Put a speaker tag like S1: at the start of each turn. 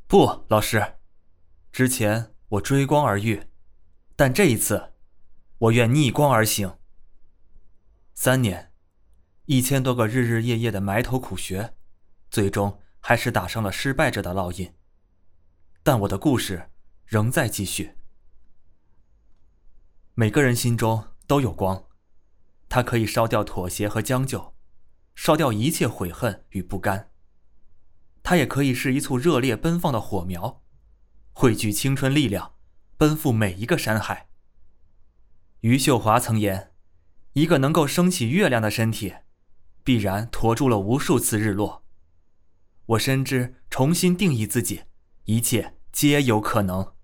S1: 不，老师，之前我追光而遇，但这一次，我愿逆光而行。3年，1000多个日日夜夜的埋头苦学，最终还是打上了失败者的烙印。但我的故事仍在继续。每个人心中都有光，它可以烧掉妥协和将就，烧掉一切悔恨与不甘。它也可以是一簇热烈奔放的火苗，汇聚青春力量，奔赴每一个山海。余秀华曾言，一个能够升起月亮的身体，必然驮住了无数次日落。我深知重新定义自己，一切皆有可能。